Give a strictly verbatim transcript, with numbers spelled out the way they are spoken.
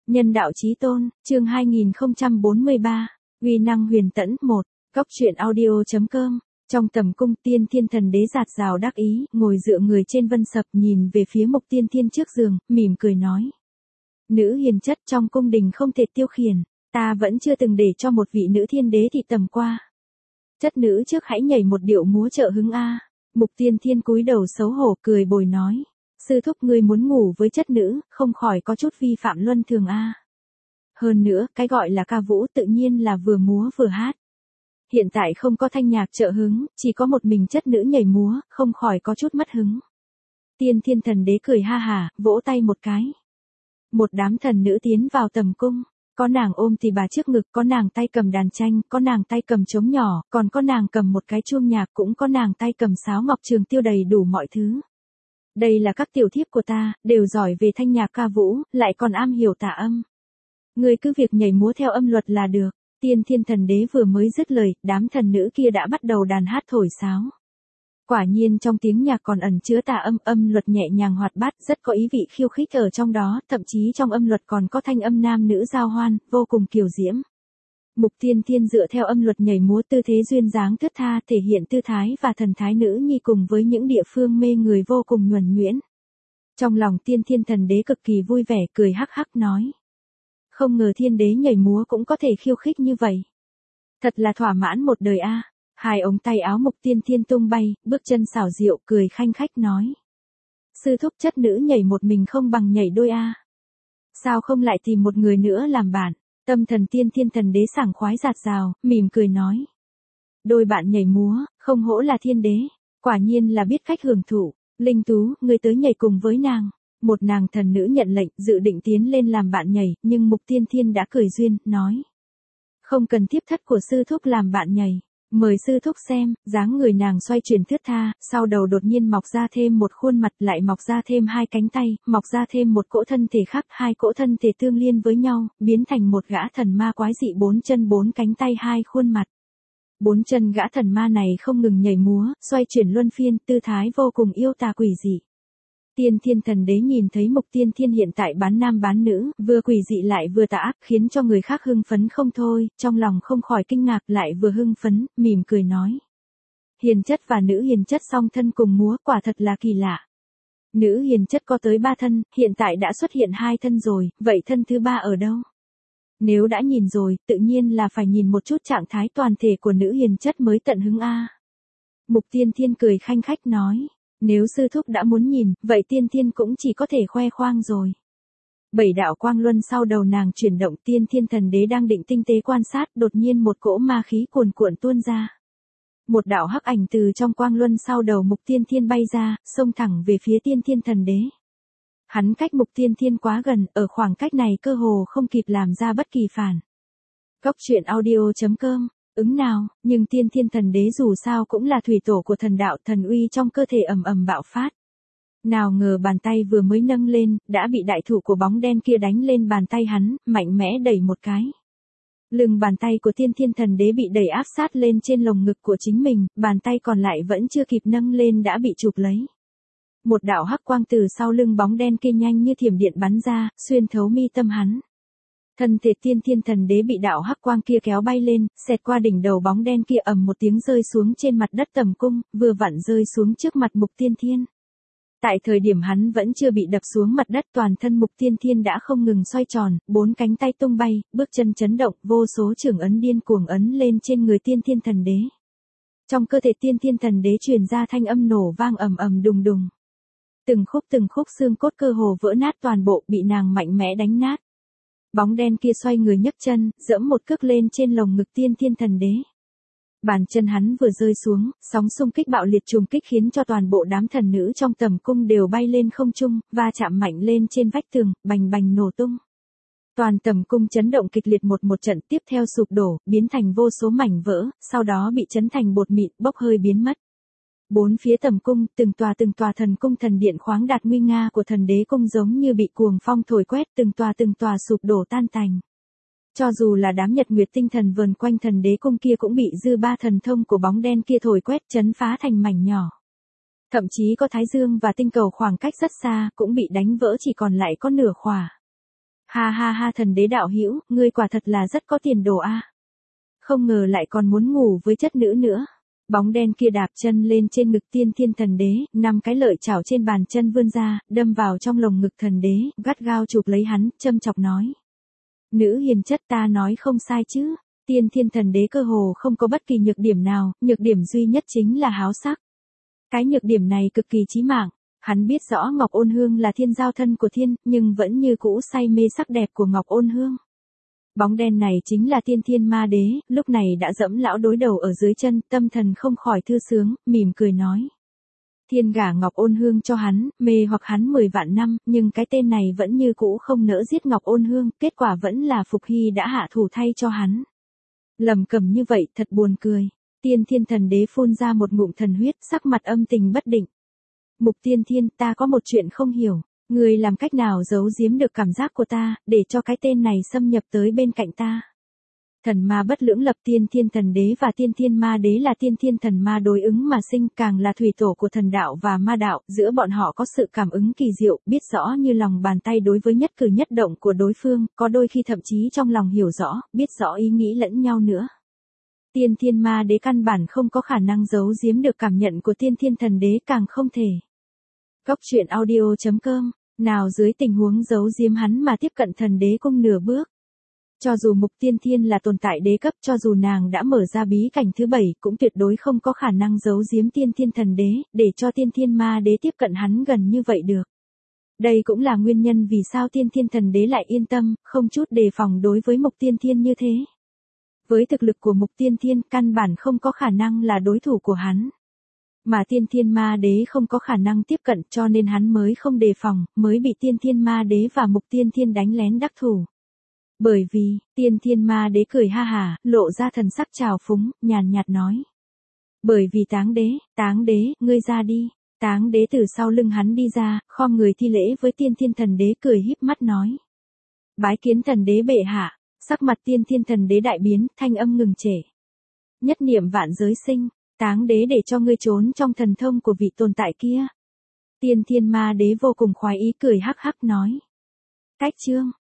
Nhân đạo chí tôn, chương hai nghìn không trăm bốn mươi ba, uy năng huyền tẫn một, góc truyện audio.com. Trong tầm cung, Tiên Thiên Thần Đế dạt dào đắc ý, ngồi dựa người trên vân sập nhìn về phía Mục Tiên Thiên trước giường, mỉm cười nói. Nữ hiền chất trong cung đình không thể tiêu khiển, ta vẫn chưa từng để cho một vị nữ thiên đế thị tầm qua. Chất nữ trước hãy nhảy một điệu múa trợ hứng a. Mục Tiên Thiên cúi đầu xấu hổ cười bồi nói. Sư thúc ngươi muốn ngủ với chất nữ, không khỏi có chút vi phạm luân thường a. Hơn nữa, cái gọi là ca vũ tự nhiên là vừa múa vừa hát. Hiện tại không có thanh nhạc trợ hứng, chỉ có một mình chất nữ nhảy múa, không khỏi có chút mất hứng. Tiên Thiên Thần Đế cười ha hà, vỗ tay một cái. Một đám thần nữ tiến vào tầm cung, có nàng ôm tỳ bà trước ngực, có nàng tay cầm đàn tranh, có nàng tay cầm trống nhỏ, còn có nàng cầm một cái chuông nhạc, cũng có nàng tay cầm sáo ngọc trường tiêu, đầy đủ mọi thứ. Đây là các tiểu thiếp của ta, đều giỏi về thanh nhạc ca vũ, lại còn am hiểu tả âm. Ngươi cứ việc nhảy múa theo âm luật là được. Tiên Thiên Thần Đế vừa mới dứt lời, đám thần nữ kia đã bắt đầu đàn hát thổi sáo. Quả nhiên trong tiếng nhạc còn ẩn chứa tà âm, âm luật nhẹ nhàng hoạt bát, rất có ý vị khiêu khích ở trong đó, thậm chí trong âm luật còn có thanh âm nam nữ giao hoan, vô cùng kiều diễm. Mục Tiên Thiên dựa theo âm luật nhảy múa, tư thế duyên dáng thướt tha, thể hiện tư thái và thần thái nữ nhi cùng với những địa phương mê người vô cùng nhuần nhuyễn. Trong lòng Tiên Thiên Thần Đế cực kỳ vui vẻ, cười hắc hắc nói. Không ngờ thiên đế nhảy múa cũng có thể khiêu khích như vậy. Thật là thỏa mãn một đời a. Hai ống tay áo Mục Tiên Thiên tung bay, bước chân xảo diệu, cười khanh khách nói. Sư thúc chất nữ nhảy một mình không bằng nhảy đôi a. Sao không lại tìm một người nữa làm bạn? Tâm thần Tiên Thiên Thần Đế sảng khoái dạt dào, mỉm cười nói. Đôi bạn nhảy múa, không hổ là thiên đế, quả nhiên là biết cách hưởng thụ. Linh Tú, ngươi tới nhảy cùng với nàng. Một nàng thần nữ nhận lệnh, dự định tiến lên làm bạn nhảy, nhưng Mục Tiên Thiên đã cười duyên, nói. Không cần thiếp thất của sư thúc làm bạn nhảy. Mời sư thúc xem, dáng người nàng xoay chuyển thướt tha, sau đầu đột nhiên mọc ra thêm một khuôn mặt, lại mọc ra thêm hai cánh tay, mọc ra thêm một cỗ thân thể khác, hai cỗ thân thể tương liên với nhau, biến thành một gã thần ma quái dị, bốn chân bốn cánh tay hai khuôn mặt. Bốn chân gã thần ma này không ngừng nhảy múa, xoay chuyển luân phiên, tư thái vô cùng yêu tà quỷ dị. Tiên Thiên Thần Đế nhìn thấy Mục Tiên Thiên hiện tại bán nam bán nữ, vừa quỷ dị lại vừa tà ác, khiến cho người khác hưng phấn không thôi, trong lòng không khỏi kinh ngạc, lại vừa hưng phấn, mỉm cười nói. Hiền chất và nữ hiền chất song thân cùng múa, quả thật là kỳ lạ. Nữ hiền chất có tới ba thân, hiện tại đã xuất hiện hai thân rồi, vậy thân thứ ba ở đâu? Nếu đã nhìn rồi, tự nhiên là phải nhìn một chút trạng thái toàn thể của nữ hiền chất mới tận hứng a. Mục Tiên Thiên cười khanh khách nói. Nếu sư thúc đã muốn nhìn, vậy Tiên Thiên cũng chỉ có thể khoe khoang rồi. Bảy đạo quang luân sau đầu nàng chuyển động, Tiên Thiên Thần Đế đang định tinh tế quan sát, đột nhiên một cỗ ma khí cuồn cuộn tuôn ra. Một đạo hắc ảnh từ trong quang luân sau đầu Mục Tiên Thiên bay ra, xông thẳng về phía Tiên Thiên Thần Đế. Hắn cách Mục Tiên Thiên quá gần, ở khoảng cách này cơ hồ không kịp làm ra bất kỳ phản. Góc truyện audio.com. Ứng nào, nhưng Tiên Thiên Thần Đế dù sao cũng là thủy tổ của thần đạo, thần uy trong cơ thể ầm ầm bạo phát. Nào ngờ bàn tay vừa mới nâng lên, đã bị đại thủ của bóng đen kia đánh lên bàn tay hắn, mạnh mẽ đẩy một cái. Lưng bàn tay của Tiên Thiên Thần Đế bị đẩy áp sát lên trên lồng ngực của chính mình, bàn tay còn lại vẫn chưa kịp nâng lên đã bị chụp lấy. Một đạo hắc quang từ sau lưng bóng đen kia nhanh như thiểm điện bắn ra, xuyên thấu mi tâm hắn. Thân thể Tiên Thiên Thần Đế bị đạo hắc quang kia kéo bay lên, xẹt qua đỉnh đầu bóng đen kia, ầm một tiếng rơi xuống trên mặt đất tầm cung, vừa vặn rơi xuống trước mặt Mục Tiên Thiên. Tại thời điểm hắn vẫn chưa bị đập xuống mặt đất, toàn thân Mục Tiên Thiên đã không ngừng xoay tròn, bốn cánh tay tung bay, bước chân chấn động, vô số chưởng ấn điên cuồng ấn lên trên người Tiên Thiên Thần Đế. Trong cơ thể Tiên Thiên Thần Đế truyền ra thanh âm nổ vang ầm ầm đùng đùng. Từng khúc từng khúc xương cốt cơ hồ vỡ nát toàn bộ, bị nàng mạnh mẽ đánh nát. Bóng đen kia xoay người nhấc chân, giẫm một cước lên trên lồng ngực Tiên Thiên Thần Đế. Bàn chân hắn vừa rơi xuống, sóng xung kích bạo liệt trùng kích khiến cho toàn bộ đám thần nữ trong tầm cung đều bay lên không trung, va chạm mạnh lên trên vách tường, bành bành nổ tung. Toàn tầm cung chấn động kịch liệt, một một trận tiếp theo sụp đổ, biến thành vô số mảnh vỡ, sau đó bị chấn thành bột mịn, bốc hơi biến mất. Bốn phía tầm cung, từng tòa từng tòa thần cung thần điện khoáng đạt nguy nga của thần đế cung giống như bị cuồng phong thổi quét, từng tòa từng tòa sụp đổ tan tành. Cho dù là đám nhật nguyệt tinh thần vờn quanh thần đế cung kia cũng bị dư ba thần thông của bóng đen kia thổi quét, chấn phá thành mảnh nhỏ. Thậm chí có thái dương và tinh cầu khoảng cách rất xa cũng bị đánh vỡ, chỉ còn lại có nửa khỏa. Ha ha ha, thần đế đạo hữu, ngươi quả thật là rất có tiền đồ a. Không ngờ lại còn muốn ngủ với chất nữ nữa. Bóng đen kia đạp chân lên trên ngực tiên thiên thần đế, năm cái lợi chảo trên bàn chân vươn ra, đâm vào trong lồng ngực thần đế, gắt gao chụp lấy hắn, châm chọc nói. Nữ hiền chất, ta nói không sai chứ. Tiên thiên thần đế cơ hồ không có bất kỳ nhược điểm nào, nhược điểm duy nhất chính là háo sắc. Cái nhược điểm này cực kỳ chí mạng. Hắn biết rõ Ngọc Ôn Hương là thiên giao thân của thiên, nhưng vẫn như cũ say mê sắc đẹp của Ngọc Ôn Hương. Bóng đen này chính là tiên thiên ma đế, lúc này đã dẫm lão đối đầu ở dưới chân, tâm thần không khỏi thư sướng, mỉm cười nói. Thiên gả Ngọc Ôn Hương cho hắn, mê hoặc hắn mười vạn năm, nhưng cái tên này vẫn như cũ không nỡ giết Ngọc Ôn Hương, kết quả vẫn là Phục Hy đã hạ thủ thay cho hắn. Lầm cầm như vậy thật buồn cười. Tiên thiên thần đế phun ra một ngụm thần huyết, sắc mặt âm tình bất định. Mục Tiên Thiên, ta có một chuyện không hiểu. Người làm cách nào giấu giếm được cảm giác của ta, để cho cái tên này xâm nhập tới bên cạnh ta. Thần ma bất lưỡng lập, tiên thiên thần đế và tiên thiên ma đế là tiên thiên thần ma đối ứng mà sinh, càng là thủy tổ của thần đạo và ma đạo, giữa bọn họ có sự cảm ứng kỳ diệu, biết rõ như lòng bàn tay đối với nhất cử nhất động của đối phương, có đôi khi thậm chí trong lòng hiểu rõ, biết rõ ý nghĩ lẫn nhau nữa. Tiên thiên ma đế căn bản không có khả năng giấu giếm được cảm nhận của tiên thiên thần đế, càng không thể. Góc truyện audio chấm com, nào dưới tình huống giấu giếm hắn mà tiếp cận thần đế cung nửa bước. Cho dù Mục Tiên Thiên là tồn tại đế cấp, cho dù nàng đã mở ra bí cảnh thứ bảy, cũng tuyệt đối không có khả năng giấu giếm tiên thiên thần đế, để cho tiên thiên ma đế tiếp cận hắn gần như vậy được. Đây cũng là nguyên nhân vì sao tiên thiên thần đế lại yên tâm, không chút đề phòng đối với Mục Tiên Thiên như thế. Với thực lực của Mục Tiên Thiên, căn bản không có khả năng là đối thủ của hắn. Mà tiên thiên ma đế không có khả năng tiếp cận, cho nên hắn mới không đề phòng, mới bị tiên thiên ma đế và Mục Tiên Thiên đánh lén đắc thủ. Bởi vì, tiên thiên ma đế cười ha hả, lộ ra thần sắc trào phúng, nhàn nhạt nói. Bởi vì Táng đế, Táng đế, ngươi ra đi. Táng đế từ sau lưng hắn đi ra, khom người thi lễ với tiên thiên thần đế, cười híp mắt nói. Bái kiến thần đế bệ hạ. Sắc mặt tiên thiên thần đế đại biến, thanh âm ngừng trệ. Nhất niệm vạn giới sinh, Táng đế để cho ngươi trốn trong thần thông của vị tồn tại kia. Tiên thiên ma đế vô cùng khoái ý, cười hắc hắc nói. Cách chương.